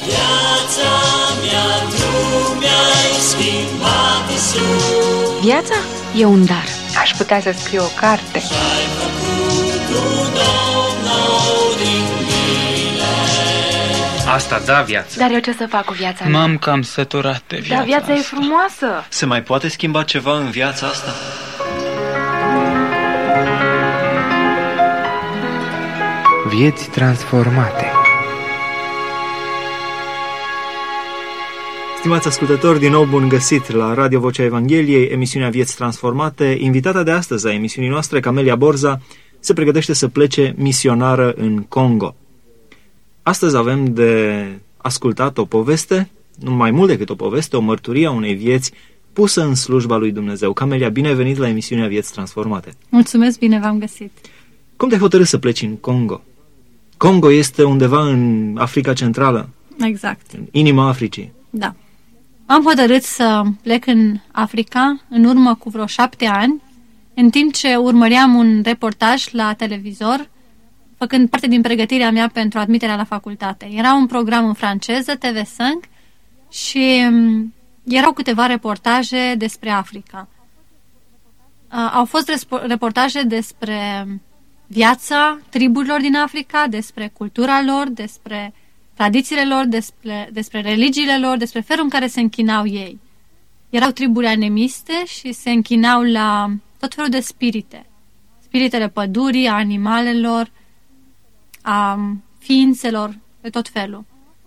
Viața mea, tu mi-ai schimbat, Iisus. Viața e un dar. Aș putea să scriu o carte. Și-ai făcut un om nou din mine. Asta da viața. Dar eu ce să fac cu viața mea? M-am cam săturat de viața Dar viața asta. e frumoasă. Se mai poate schimba ceva în viața asta? Vieți transformate. Stimați ascultători, din nou bun găsit la Radio Vocea Evangheliei, emisiunea Vieți Transformate. Invitata de astăzi a emisiunii noastre, Camelia Borza, se pregătește să plece misionară în Congo. Astăzi avem de ascultat o poveste, nu mai mult decât o poveste, o mărturie a unei vieți pusă în slujba lui Dumnezeu. Camelia, bine ai venit la emisiunea Vieți Transformate. Mulțumesc, bine v-am găsit. Cum te-ai hotărât să pleci în Congo? Congo este undeva în Africa Centrală, Exact, în inima Africii. da. Am hotărât să plec în Africa în urmă cu vreo 7 ani, în timp ce urmăream un reportaj la televizor, făcând parte din pregătirea mea pentru admiterea la facultate. Era un program în franceză, TV5, și erau câteva reportaje despre Africa. Au fost reportaje despre viața triburilor din Africa, despre cultura lor, despre tradițiile lor, despre religiile lor, despre felul în care se închinau ei. Erau triburi animiste și se închinau la tot felul de spirite. Spiritele pădurii, a animalelor, a ființelor, de tot felul.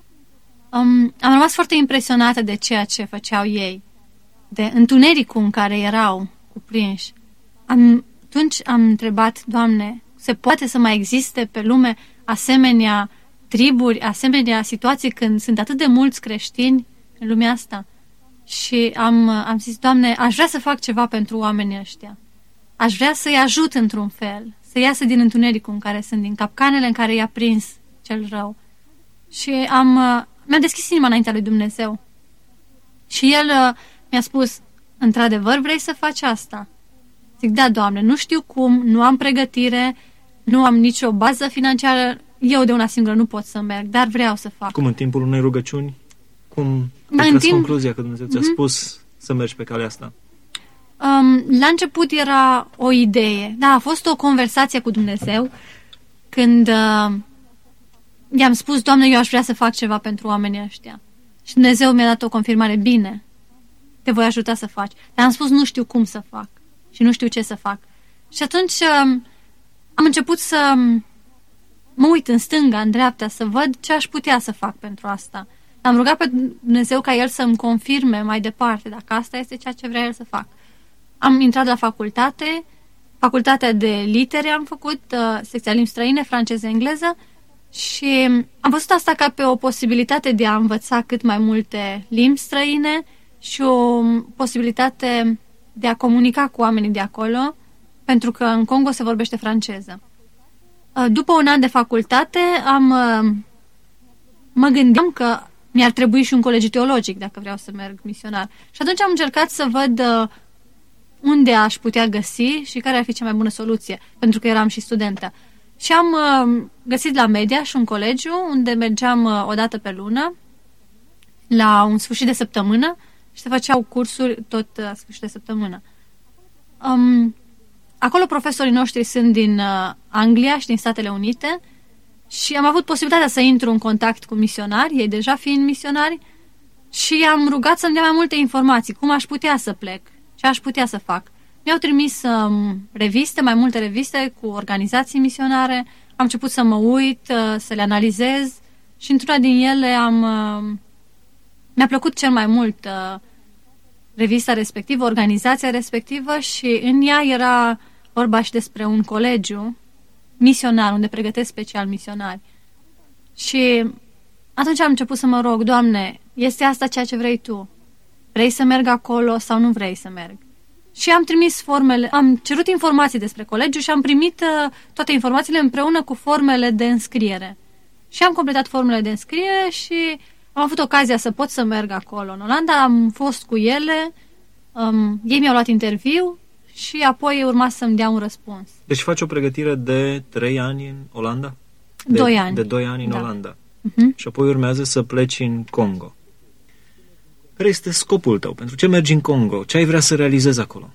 Am rămas foarte impresionată de ceea ce făceau ei, de întunericul în care erau cuprinși. Atunci am întrebat, Doamne, se poate să mai existe pe lume asemenea triburi, asemenea situații când sunt atât de mulți creștini în lumea asta? Și am zis, Doamne, aș vrea să fac ceva pentru oamenii ăștia. Aș vrea să-i ajut într-un fel, să iasă din întunericul în care sunt, din capcanele în care i-a prins cel rău. Și mi-am deschis inima înaintea lui Dumnezeu. Și El mi-a spus, într-adevăr vrei să faci asta? Zic, da, Doamne, nu știu cum, nu am pregătire, nu am nicio bază financiară, eu de una singură nu pot să merg, dar vreau să fac. Cum în timpul unei rugăciuni? Cum ai tras concluzia că Dumnezeu ți-a spus să mergi pe calea asta? La început era o idee. Da, a fost o conversație cu Dumnezeu când i-am spus, Doamne, eu aș vrea să fac ceva pentru oamenii ăștia. Și Dumnezeu mi-a dat o confirmare, bine, te voi ajuta să faci. Dar am spus, nu știu cum să fac și nu știu ce să fac. Și atunci am început să mă uit în stânga, în dreapta, să văd ce aș putea să fac pentru asta. Am rugat pe Dumnezeu ca El să-mi confirme mai departe dacă asta este ceea ce vrea El să fac. Am intrat la facultate, facultatea de litere am făcut, secția limbi străine, franceză, engleză, și am văzut asta ca pe o posibilitate de a învăța cât mai multe limbi străine și o posibilitate de a comunica cu oamenii de acolo, pentru că în Congo se vorbește franceză. După un an de facultate mă gândeam că mi-ar trebui și un colegiu teologic dacă vreau să merg misionar. Și atunci am încercat să văd unde aș putea găsi și care ar fi cea mai bună soluție, pentru că eram și studentă. Și am găsit la Mediaș un colegiu unde mergeam o dată pe lună, la un sfârșit de săptămână, și se făceau cursuri tot sfârșit de săptămână. Acolo profesorii noștri sunt din Anglia și din Statele Unite și am avut posibilitatea să intru în contact cu misionari, ei deja fiind misionari, și am rugat să-mi dea mai multe informații, cum aș putea să plec, ce aș putea să fac. Mi-au trimis reviste, mai multe reviste cu organizații misionare, am început să mă uit, să le analizez și într-una din ele mi-a plăcut cel mai mult revista respectivă, organizația respectivă, și în ea era vorba și despre un colegiu misionar, unde pregătesc special misionari. Și atunci am început să mă rog, Doamne, este asta ceea ce vrei Tu? Vrei să merg acolo sau nu vrei să merg? Și am trimis formele, am cerut informații despre colegiu și am primit toate informațiile împreună cu formele de înscriere. Și am completat formele de înscriere și am avut ocazia să pot să merg acolo în Olanda, am fost cu ele, ei mi-au luat interviu și apoi urma să-mi dea un răspuns. Deci faci o pregătire de 3 ani în Olanda? 2 ani. De 2 ani în da. Olanda. și apoi urmează să pleci în Congo. Care este scopul tău? Pentru ce mergi în Congo? Ce ai vrea să realizezi acolo?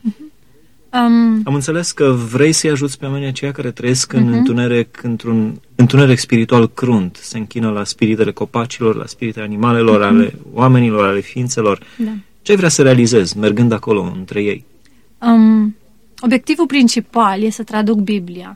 Am înțeles că vrei să-i ajuți pe oamenii aceia care trăiesc în întuneric, într-un întuneric spiritual crunt, se închină la spiritele copacilor, la spiritele animalelor, ale oamenilor, ale ființelor. Da. Ce ai vrea să realizezi mergând acolo între ei? Obiectivul principal este să traduc Biblia.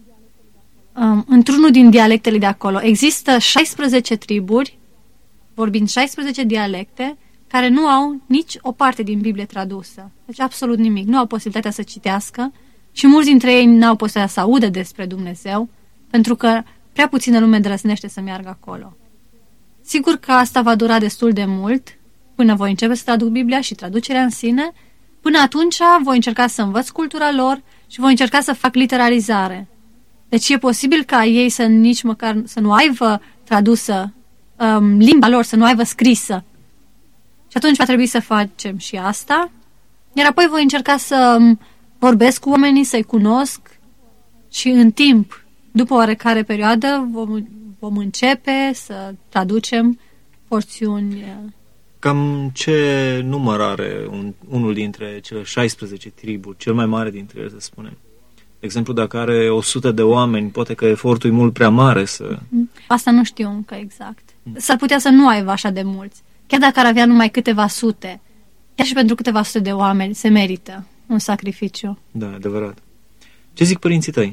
Într-unul din dialectele de acolo există 16 triburi, vorbind 16 dialecte, care nu au nici o parte din Biblie tradusă. Deci absolut nimic. Nu au posibilitatea să citească și mulți dintre ei nu au posibilitatea să audă despre Dumnezeu, pentru că prea puțină lume îndrăznește să meargă acolo. Sigur că asta va dura destul de mult până voi începe să traduc Biblia și traducerea în sine. Până atunci voi încerca să învăț cultura lor și voi încerca să fac literalizare. Deci e posibil ca ei să nici măcar să nu aibă tradusă limba lor, să nu aibă scrisă. Și atunci va trebui să facem și asta. Iar apoi voi încerca să vorbesc cu oamenii, să-i cunosc și în timp, după oarecare perioadă, vom începe să traducem porțiuni. Cam ce număr are unul dintre cele 16 triburi, cel mai mare dintre ele, să spunem? De exemplu, dacă are 100 de oameni, poate că efortul e mult prea mare să... Asta nu știu încă exact. S-ar putea să nu aibă așa de mulți. Chiar dacă ar avea numai câteva sute, chiar și pentru câteva sute de oameni, se merită un sacrificiu. Da, adevărat. Ce zic părinții tăi?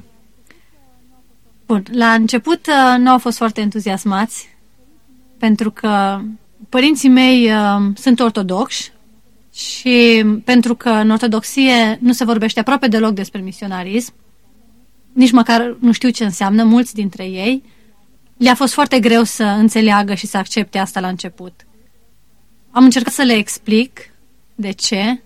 Bun, la început nu au fost foarte entuziasmați, pentru că părinții mei sunt ortodoxi și pentru că în ortodoxie nu se vorbește aproape deloc despre misionarism, nici măcar nu știu ce înseamnă, mulți dintre ei, le-a fost foarte greu să înțeleagă și să accepte asta la început. Am încercat să le explic de ce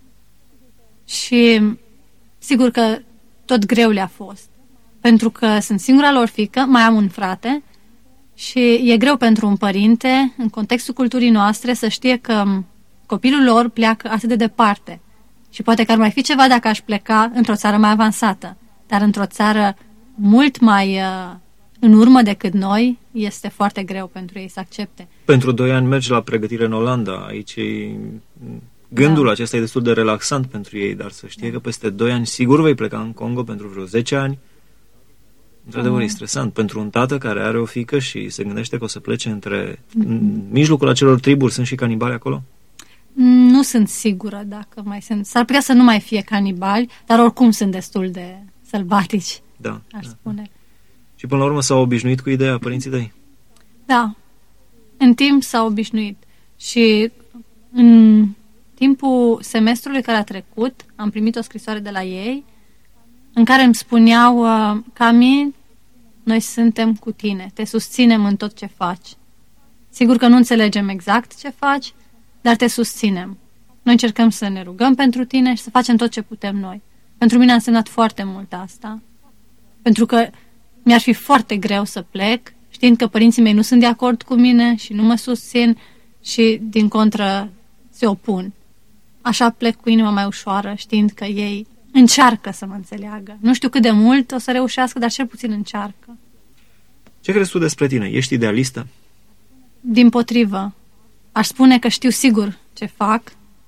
și sigur că tot greu le-a fost. Pentru că sunt singura lor fiică, mai am un frate și e greu pentru un părinte, în contextul culturii noastre, să știe că copilul lor pleacă atât de departe. Și poate că ar mai fi ceva dacă aș pleca într-o țară mai avansată, dar într-o țară mult mai în urmă decât noi, este foarte greu pentru ei să accepte. Pentru 2 ani mergi la pregătire în Olanda, aici gândul acesta e destul de relaxant pentru ei, dar să știe că peste 2 ani sigur vei pleca în Congo pentru vreo 10 ani. Într-adevăr, e stresant pentru un tată care are o fiică și se gândește că o să plece în mijlocul acelor triburi. Sunt și canibali acolo? Nu sunt sigură dacă mai sunt. S-ar putea să nu mai fie canibali, dar oricum sunt destul de sălbatici, aș spune. Și până la urmă s-au obișnuit cu ideea părinții tăi? Da. În timp s-au obișnuit. Și în timpul semestrului care a trecut, am primit o scrisoare de la ei în care îmi spuneau: Cami, noi suntem cu tine, te susținem în tot ce faci. Sigur că nu înțelegem exact ce faci, dar te susținem. Noi încercăm să ne rugăm pentru tine și să facem tot ce putem noi. Pentru mine a însemnat foarte mult asta. Pentru că mi-ar fi foarte greu să plec, știind că părinții mei nu sunt de acord cu mine și nu mă susțin și, din contră, se opun. Așa plec cu inima mai ușoară, știind că ei încearcă să mă înțeleagă. Nu știu cât de mult o să reușească, dar cel puțin încearcă. Ce crezi tu despre tine? Ești idealistă? Dimpotrivă. Aș spune că știu sigur ce fac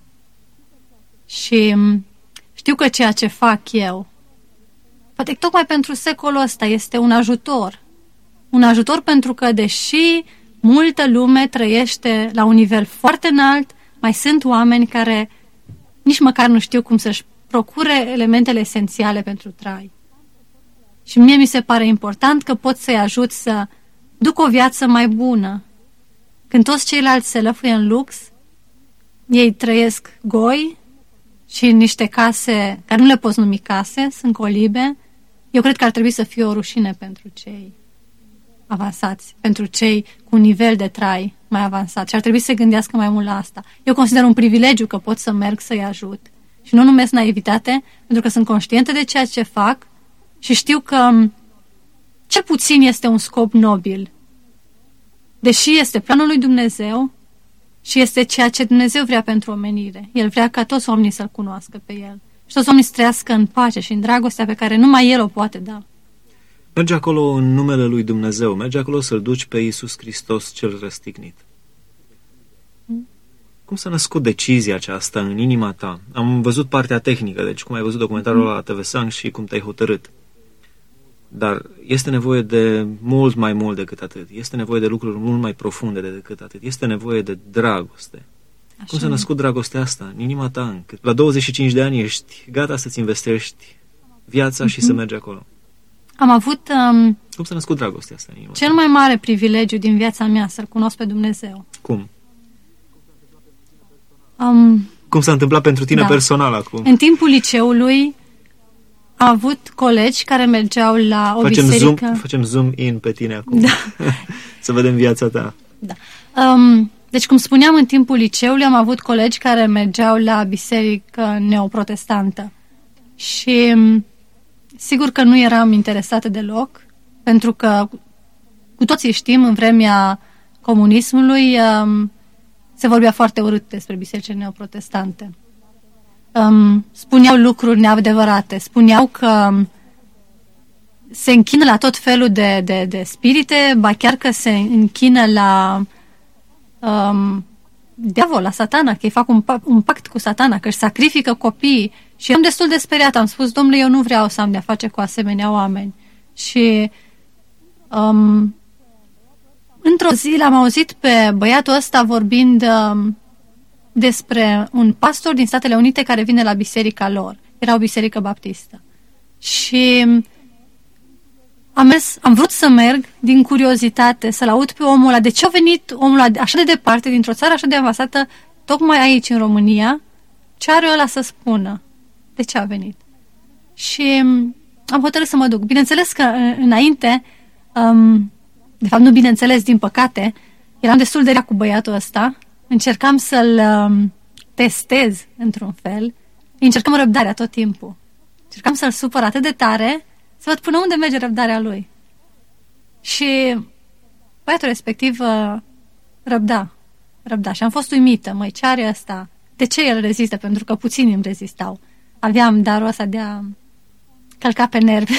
și știu că ceea ce fac eu, poate tocmai pentru secolul ăsta, este un ajutor. Un ajutor pentru că, deși multă lume trăiește la un nivel foarte înalt, mai sunt oameni care nici măcar nu știu cum să-și procure elementele esențiale pentru trai. Și mie mi se pare important că pot să-i ajut să duc o viață mai bună. Când toți ceilalți se lăfuie în lux, ei trăiesc goi și în niște case care nu le poți numi case, sunt colibe. Eu cred că ar trebui să fie o rușine pentru cei avansați, pentru cei cu un nivel de trai mai avansat. Și ar trebui să se gândească mai mult la asta. Eu consider un privilegiu că pot să merg să-i ajut. Și nu numesc naivitate, pentru că sunt conștientă de ceea ce fac și știu că cel puțin este un scop nobil. Deși este planul lui Dumnezeu și este ceea ce Dumnezeu vrea pentru omenire. El vrea ca toți oamenii să-L cunoască pe El. Și toți oamenii să trăiască în pace și în dragostea pe care numai El o poate da. Merge acolo în numele lui Dumnezeu, merge acolo să-L duci pe Iisus Hristos cel răstignit. Cum s-a născut decizia aceasta în inima ta? Am văzut partea tehnică, deci cum ai văzut documentarul la TV Sang și cum te-ai hotărât. Dar este nevoie de mult mai mult decât atât. Este nevoie de lucruri mult mai profunde decât atât. Este nevoie de dragoste. Așa. Cum s-a născut dragostea asta în inima ta? Încât la 25 de ani ești gata să-ți investești viața și să mergi acolo. Am avut cum s-a născut dragostea asta în inima cel mai mare privilegiu din viața mea, să-L cunosc pe Dumnezeu. Cum? Cum s-a întâmplat pentru tine personal acum? În timpul liceului am avut colegi care mergeau la o biserică. Facem zoom in pe tine acum. Da. Să vedem viața ta. Da. Deci, cum spuneam, în timpul liceului am avut colegi care mergeau la biserică neoprotestantă. Și sigur că nu eram interesată deloc, pentru că cu toții știm, în vremea comunismului se vorbea foarte urât despre bisericile neoprotestante. Spuneau lucruri neadevărate, spuneau că se închină la tot felul de spirite, ba chiar că se închină la diavol, la satana, că ei fac un pact cu satana, că își sacrifică copiii. Și eram destul de speriată, am spus, domnule, eu nu vreau să am de-a face cu asemenea oameni. Și într-o zi l-am auzit pe băiatul ăsta vorbind despre un pastor din Statele Unite care vine la biserica lor. Era o biserică baptistă. Și am vrut să merg din curiozitate, să-l aud pe omul ăla. De ce a venit omul ăla așa de departe, dintr-o țară așa de avansată, tocmai aici, în România? Ce are ăla să spună? De ce a venit? Și am hotărât să mă duc. Bineînțeles că înainte, de fapt nu bineînțeles, din păcate, eram destul de rea cu băiatul ăsta, încercam să-l testez într-un fel, încercam răbdarea tot timpul. Încercam să-l supăr atât de tare, să văd până unde merge răbdarea lui. Și băiatul respectiv răbda. Și am fost uimită, măi, ce are ăsta? De ce el rezistă? Pentru că puțini îmi rezistau. Aveam darul ăsta de a călca pe nervi.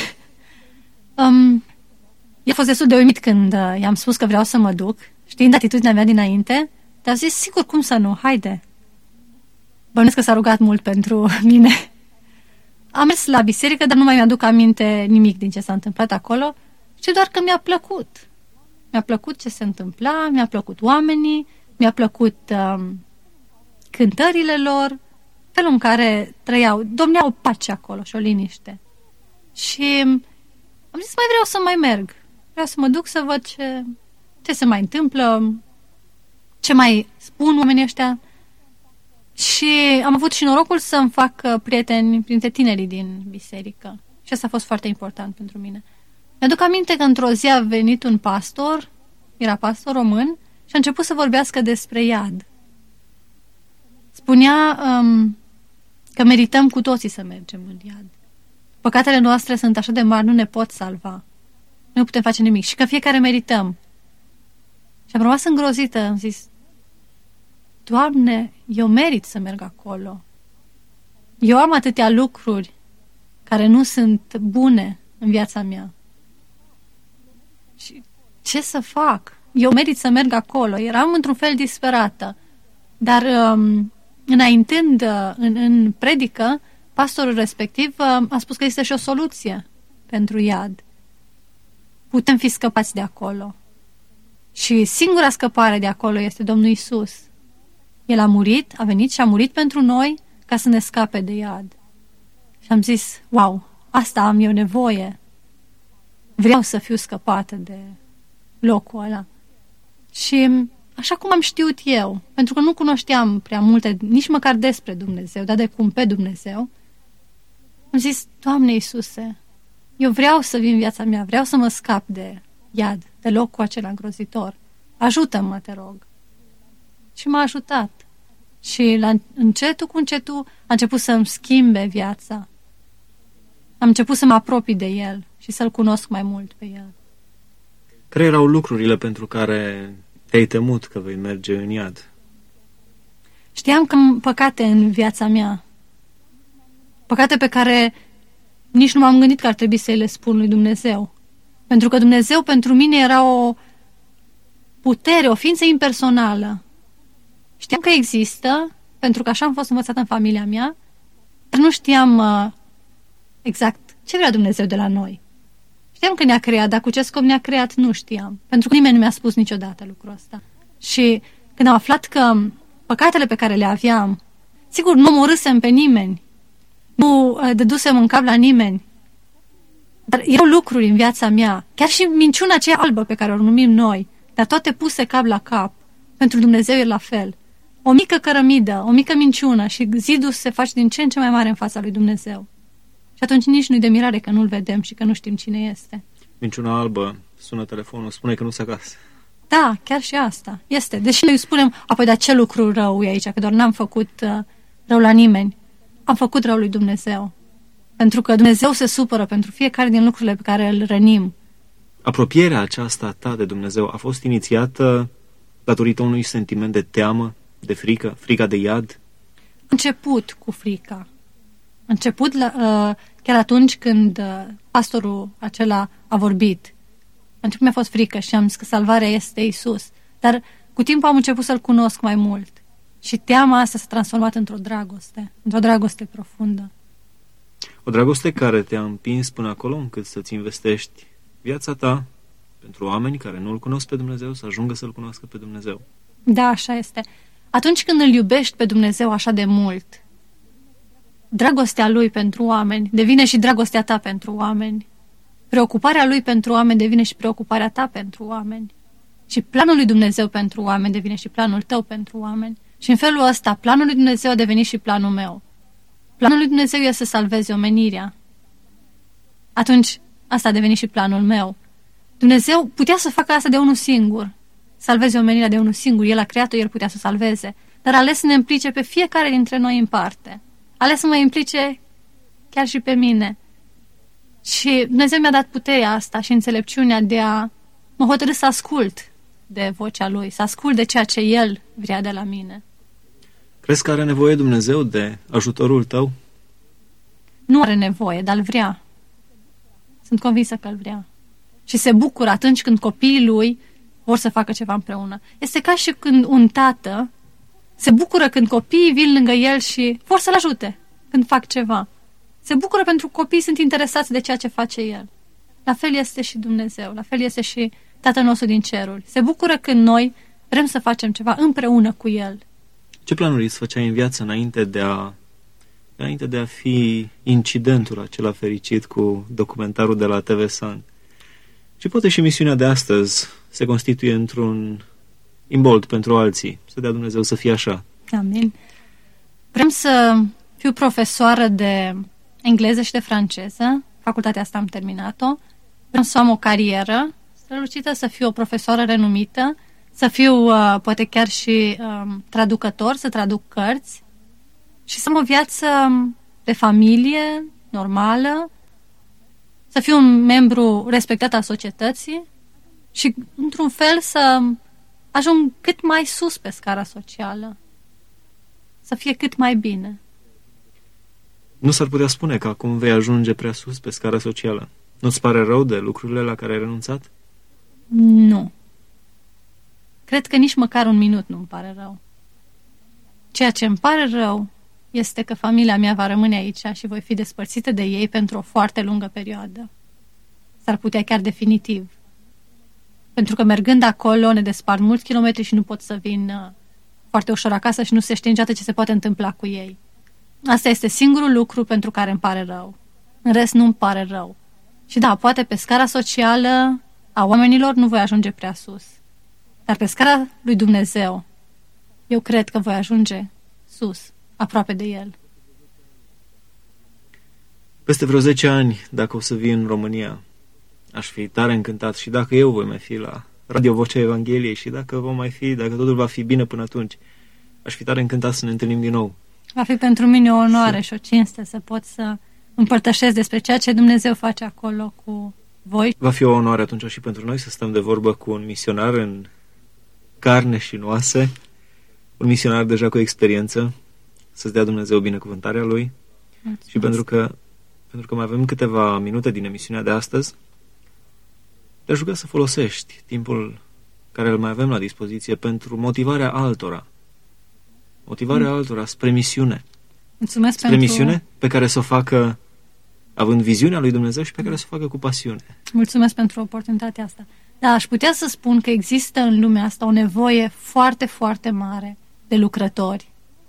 Eu a fost destul de uimit când i-am spus că vreau să mă duc, știind atitudinea mea dinainte, dar zis, sigur, cum să nu, haide. Bănuiesc că s-a rugat mult pentru mine. Am mers la biserică, dar nu mai mi-aduc aminte nimic din ce s-a întâmplat acolo, ci doar că mi-a plăcut. Mi-a plăcut ce se întâmpla, mi-a plăcut oamenii, mi-a plăcut cântările lor, felul în care trăiau. Domnea o pace acolo și o liniște. Și am zis, mai vreau să mai merg. Vreau să mă duc să văd ce se mai întâmplă, ce mai spun oamenii ăștia. Și am avut și norocul să-mi fac prieteni printre tinerii din biserică. Și asta a fost foarte important pentru mine. Mi-aduc aminte că într-o zi a venit un pastor, era pastor român, și a început să vorbească despre iad. Spunea că merităm cu toții să mergem în iad. Păcatele noastre sunt așa de mari, nu ne pot salva. Nu putem face nimic. Și că fiecare merităm. Și am rămas îngrozită. Am zis, Doamne, eu merit să merg acolo. Eu am atâtea lucruri care nu sunt bune în viața mea. Și ce să fac? Eu merit să merg acolo. Eram într-un fel disperată. Dar înaintând în predică, pastorul respectiv a spus că există și o soluție pentru iad. Putem fi scăpați de acolo. Și singura scăpare de acolo este Domnul Iisus. El a murit, a venit și a murit pentru noi ca să ne scape de iad. Și am zis, wow, asta am eu nevoie. Vreau să fiu scăpată de locul ăla. Și așa cum am știut eu, pentru că nu cunoșteam prea multe, nici măcar despre Dumnezeu, dar de cum pe Dumnezeu, am zis, Doamne Iisuse, eu vreau să vin în viața mea, vreau să mă scap de iad, de locul acela îngrozitor. Ajută-mă, te rog. Și m-a ajutat. Și încetul cu încetul a început să-mi schimbe viața. Am început să mă apropii de El și să-L cunosc mai mult pe El. Care erau lucrurile pentru care te-ai temut că vei merge în iad? Știam că am păcate în viața mea. Păcate pe care nici nu m-am gândit că ar trebui să le spun lui Dumnezeu. Pentru că Dumnezeu pentru mine era o putere, o ființă impersonală. Știam că există, pentru că așa am fost învățată în familia mea, dar nu știam exact ce vrea Dumnezeu de la noi. Știam că ne-a creat, dar cu ce scop ne-a creat nu știam. Pentru că nimeni nu mi-a spus niciodată lucrul ăsta. Și când am aflat că păcatele pe care le aveam, sigur, nu omorâsem pe nimeni, nu dădusem în cap la nimeni, dar erau lucruri în viața mea, chiar și minciuna aceea albă pe care o numim noi, dar toate puse cap la cap, pentru Dumnezeu e la fel. O mică cărămidă, o mică minciună și zidul se face din ce în ce mai mare în fața lui Dumnezeu. Și atunci nici nu-i de mirare că nu-L vedem și că nu știm cine este. Minciuna albă, sună telefonul, spune că nu se acasă. Da, chiar și asta este. Deși noi spunem, apoi, dar ce lucru rău e aici, că doar n-am făcut rău la nimeni. Am făcut rău lui Dumnezeu. Pentru că Dumnezeu se supără pentru fiecare din lucrurile pe care îl rănim. Apropierea aceasta ta de Dumnezeu a fost inițiată datorită unui sentiment de teamă, de frică, frica de iad? Început cu frica. Început chiar atunci când pastorul acela a vorbit. Început mi-a fost frică și am zis că salvarea este Iisus. Dar cu timpul am început să-L cunosc mai mult. Și teama asta s-a transformat într-o dragoste profundă. O dragoste care te-a împins până acolo încât să-ți investești viața ta pentru oameni care nu-L cunosc pe Dumnezeu, să ajungă să-L cunoască pe Dumnezeu. Da, așa este. Atunci când îl iubești pe Dumnezeu așa de mult, dragostea Lui pentru oameni devine și dragostea ta pentru oameni. Preocuparea Lui pentru oameni devine și preocuparea ta pentru oameni. Și planul lui Dumnezeu pentru oameni devine și planul tău pentru oameni. Și în felul ăsta, planul lui Dumnezeu a devenit și planul meu. Planul lui Dumnezeu e să salveze omenirea. Atunci, asta a devenit și planul meu. Dumnezeu putea să facă asta de unul singur. Salveze omenirea de unul singur. El a creat-o, El putea să salveze. Dar a ales să ne implice pe fiecare dintre noi în parte. A ales să mă implice chiar și pe mine. Și Dumnezeu mi-a dat puterea asta și înțelepciunea de a mă hotărî să ascult de vocea Lui, să ascult de ceea ce El vrea de la mine. Crezi că are nevoie Dumnezeu de ajutorul tău? Nu are nevoie, dar îl vrea. Sunt convinsă că îl vrea. Și se bucură atunci când copiii lui vor să facă ceva împreună. Este ca și când un tată se bucură când copiii vin lângă el și vor să-l ajute când fac ceva. Se bucură pentru că copiii sunt interesați de ceea ce face el. La fel este și Dumnezeu, la fel este și Tatăl nostru din ceruri. Se bucură când noi vrem să facem ceva împreună cu El. Ce planuri îți făceai în viață înainte de a fi incidentul acela fericit cu documentarul de la TV Sun? Și poate și misiunea de astăzi se constituie într-un imbold pentru alții. Să dea Dumnezeu să fie așa. Amin. Vrem să fiu profesoară de engleză și de franceză. Facultatea asta am terminat-o. Vrem să am o carieră strălucită, să fiu o profesoară renumită, să fiu poate chiar și traducător, să traduc cărți și să am o viață de familie normală, să fiu un membru respectat al societății și, într-un fel, să ajung cât mai sus pe scara socială, să fie cât mai bine. Nu s-ar putea spune că acum vei ajunge prea sus pe scara socială? Nu-ți pare rău de lucrurile la care ai renunțat? Nu. Cred că nici măcar un minut nu-mi pare rău. Ceea ce îmi pare rău este că familia mea va rămâne aici și voi fi despărțită de ei pentru o foarte lungă perioadă. S-ar putea chiar definitiv. Pentru că mergând acolo ne despart mulți kilometri și nu pot să vin foarte ușor acasă și nu se știe niciodată ce se poate întâmpla cu ei. Asta este singurul lucru pentru care îmi pare rău. În rest nu îmi pare rău. Și da, poate pe scara socială a oamenilor nu voi ajunge prea sus. Dar pe scara lui Dumnezeu, eu cred că voi ajunge sus, aproape de El. Peste vreo 10 ani, dacă o să vii în România, aș fi tare încântat și dacă eu voi mai fi la Radio Vocea Evangheliei și dacă totul va fi bine până atunci, aș fi tare încântat să ne întâlnim din nou. Va fi pentru mine o onoare și o cinste să pot să împărtășesc despre ceea ce Dumnezeu face acolo cu voi. Va fi o onoare atunci și pentru noi să stăm de vorbă cu un misionar în carne și în oase, un misionar deja cu experiență, să-ți dea Dumnezeu binecuvântarea lui. Mulțumesc. Și pentru că mai avem câteva minute din emisiunea de astăzi, Te-aș ruga să folosești timpul care îl mai avem la dispoziție pentru motivarea altora. Motivarea altora spre misiune. Mulțumesc spre misiune pe care să o facă având viziunea lui Dumnezeu și pe care să o facă cu pasiune. Mulțumesc pentru oportunitatea asta. Da, aș putea să spun că există în lumea asta o nevoie foarte, foarte mare de lucrători.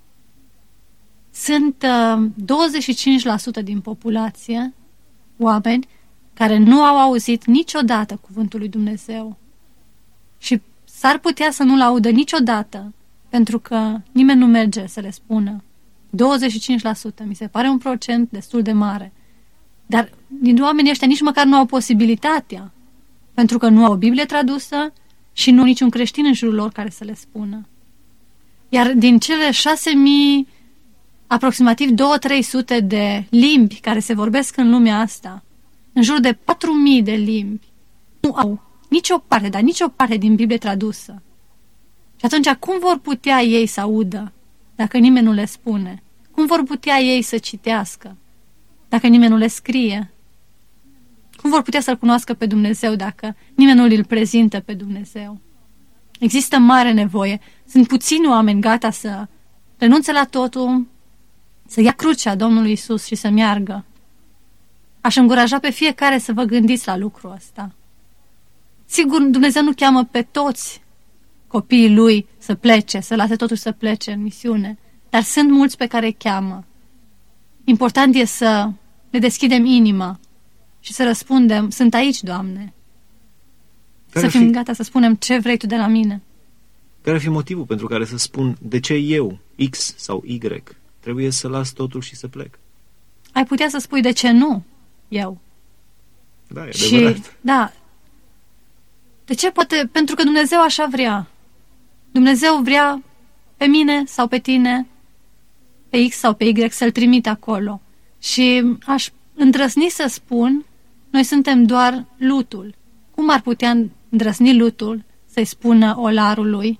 Sunt 25% din populație, oameni, care nu au auzit niciodată cuvântul lui Dumnezeu. Și s-ar putea să nu-l audă niciodată, pentru că nimeni nu merge să le spună. 25%, mi se pare un procent destul de mare. Dar din oamenii ăștia nici măcar nu au posibilitatea, pentru că nu au o Biblie tradusă și nu au niciun creștin în jurul lor care să le spună. Iar din cele 6.000, aproximativ 200-300 de limbi care se vorbesc în lumea asta, în jur de 4.000 de limbi, nu au nicio parte, dar nicio parte din Biblie tradusă. Și atunci, cum vor putea ei să audă dacă nimeni nu le spune? Cum vor putea ei să citească dacă nimeni nu le scrie? Cum vor putea să-L cunoască pe Dumnezeu dacă nimeni nu îl prezintă pe Dumnezeu? Există mare nevoie. Sunt puțini oameni gata să renunțe la totul, să ia crucea Domnului Iisus și să meargă. Aș încuraja pe fiecare să vă gândiți la lucrul ăsta. Sigur, Dumnezeu nu cheamă pe toți copiii Lui să plece, să lase totul să plece în misiune, dar sunt mulți pe care îi cheamă. Important e să le deschidem inima și să răspundem, sunt aici, Doamne. Să fim gata să spunem, ce vrei Tu de la mine? Care ar fi motivul pentru care să spun de ce eu, X sau Y, trebuie să las totul și să plec? Ai putea să spui de ce nu eu. Da, e adevărat. Da. De ce? Poate pentru că Dumnezeu așa vrea. Dumnezeu vrea pe mine sau pe tine, pe X sau pe Y, să-L trimite acolo. Și aș îndrăzni să spun, noi suntem doar lutul. Cum ar putea îndrăzni lutul să-i spună olarului,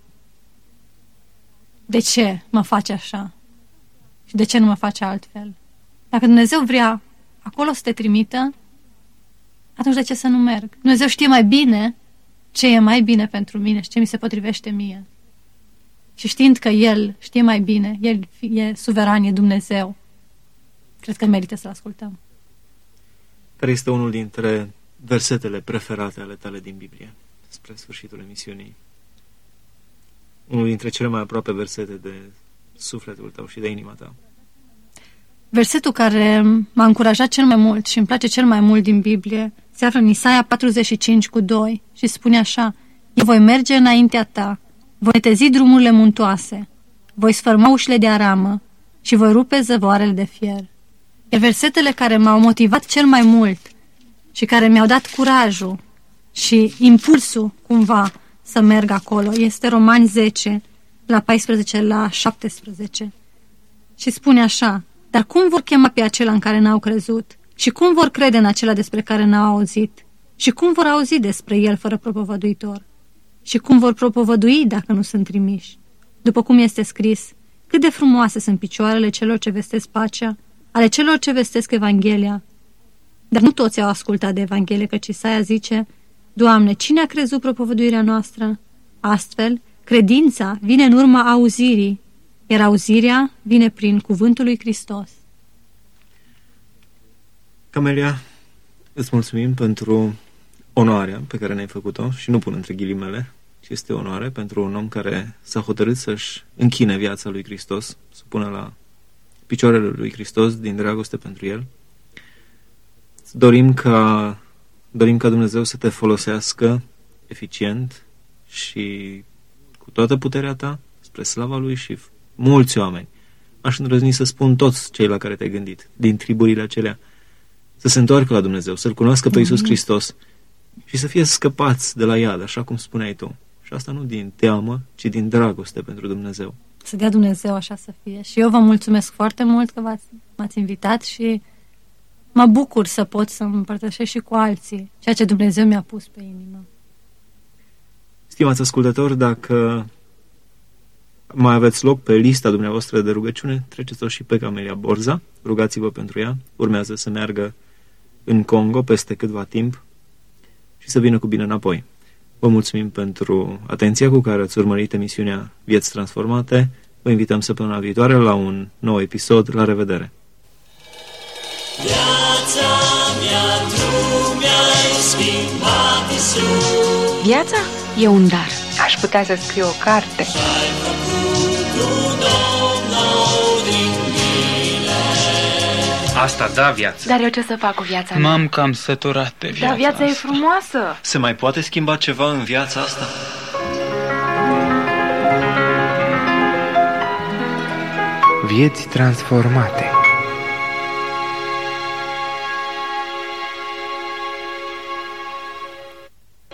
de ce mă face așa? Și de ce nu mă face altfel? Dacă Dumnezeu vrea acolo să te trimită, atunci de ce să nu merg? Dumnezeu știe mai bine ce e mai bine pentru mine și ce mi se potrivește mie. Și știind că El știe mai bine, El e suveran, e Dumnezeu, cred că merită să-L ascultăm. Care este unul dintre versetele preferate ale tale din Biblie spre sfârșitul emisiunii? Unul dintre cele mai aproape versete de sufletul tău și de inima ta. Versetul care m-a încurajat cel mai mult și îmi place cel mai mult din Biblie se află în Isaia 45:2 și spune așa: Eu voi merge înaintea ta, voi netezi drumurile muntoase, voi sfărma ușile de aramă și voi rupe zăvoarele de fier. Iar versetele care m-au motivat cel mai mult și care mi-au dat curajul și impulsul cumva să merg acolo este Romani 10, la 14 la 17. Și spune așa: Dar cum vor chema pe acela în care n-au crezut? Și cum vor crede în acela despre care n-au auzit? Și cum vor auzi despre el fără propovăduitor? Și cum vor propovădui dacă nu sunt trimiși? După cum este scris: Cât de frumoase sunt picioarele celor ce vestesc pacea, ale celor ce vestesc Evanghelia. Dar nu toți au ascultat de Evanghelie, căci Isaia zice: Doamne, cine a crezut propovăduirea noastră? Astfel, credința vine în urma auzirii, iar auzirea vine prin cuvântul lui Hristos. Camelia, îți mulțumim pentru onoarea pe care ne-ai făcut-o și nu pun între ghilimele, ci este onoare pentru un om care s-a hotărât să-și închine viața lui Hristos, să pună la picioarele lui Hristos din dragoste pentru El. Dorim ca Dumnezeu să te folosească eficient și cu toată puterea ta spre slava Lui și mulți oameni. Aș îndrăzni să spun toți cei la care te-ai gândit, din triburile acelea, să se întoarcă la Dumnezeu, să-L cunoască pe Iisus Hristos și să fie scăpați de la iad, așa cum spuneai tu. Și asta nu din teamă, ci din dragoste pentru Dumnezeu. Să dea Dumnezeu așa să fie. Și eu vă mulțumesc foarte mult că m-ați invitat și mă bucur să pot să împărtășesc și cu alții ceea ce Dumnezeu mi-a pus pe inimă. Stimați ascultători, dacă mai aveți loc pe lista dumneavoastră de rugăciune, treceți-o și pe Camelia Borza, rugați-vă pentru ea, urmează să meargă în Congo peste câtva timp și să vină cu bine înapoi. Vă mulțumim pentru atenția cu care ați urmărit emisiunea Vieți Transformate. Vă invităm săptămâna viitoare la un nou episod. La revedere! Viața mea, tu mi-ai schimbat, Iisus. Viața e un dar. Aș putea să scriu o carte. Ai făcut un om nou din mine. Asta da viață. Dar eu ce să fac cu viața mea? M-am cam săturat de viața Dar viața e asta. frumoasă. Se mai poate schimba ceva în viața asta? Vieți transformate.